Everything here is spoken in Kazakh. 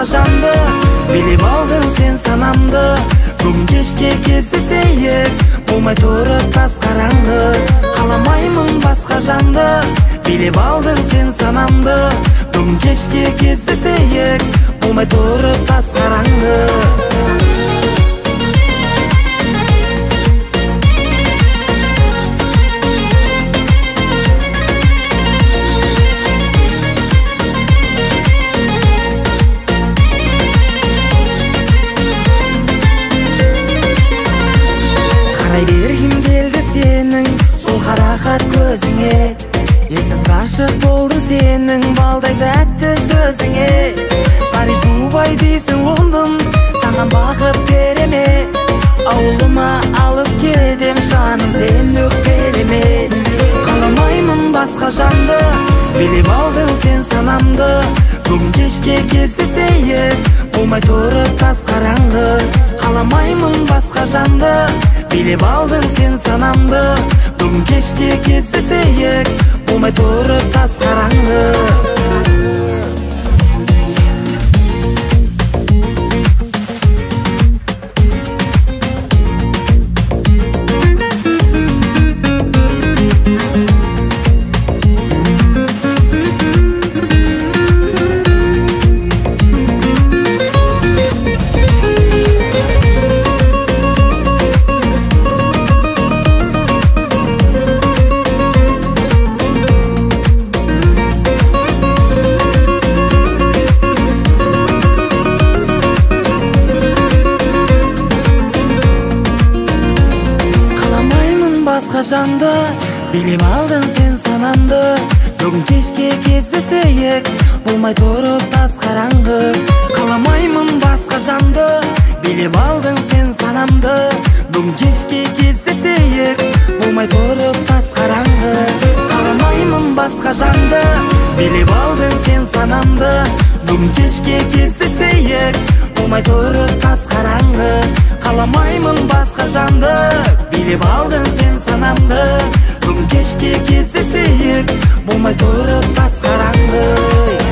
жанды, билеп алдың сен санамды. Бүгін кешке кездесейік, болмай тұрып тас қараңғы. Қаламаймын басқа жанды, билеп алдың сен санамды. Бүгін кешке кездесейік, болмай тұрып тас қараңғы. Қарай бергім келді сенің сол қарақат көзіңе. Ессіз ғашық болдың сенің балдай тәтті сөзіңе. Париж, Дубай дейсің Лондон, саған бақыт береме. Ауылыма алып кетем жаным сен өкпелеме. Қаламаймын басқа жанды, билеп алдың сен санамды. Бүгін кешке кездесейік, болмай тұрып тас қараңғы. Қаламаймын басқа жанды, билеп алдың сен санамды. Бүгін кешке кездесейік, болмай тұрып тас қараңғы. Басқа жанды, билеп алдың сен санамды. Бүгін кешке кездесейік, болмай тұрып тас қараңғы. Қаламаймын басқа жанды, билеп алдың сен санамды. Бүгін кешке кездесейік, болмай тұрып тас қараңғы. Қаламаймын басқа жанды, билеп алдың сен санамды. Бүгін кешке кездесейік, болмай тұрып тас қараңғы. Қаламаймын басқа жанды, билеп алдың сен санамды. Бүгін кешке кездесейік, болмай тұрып тас қараңғы.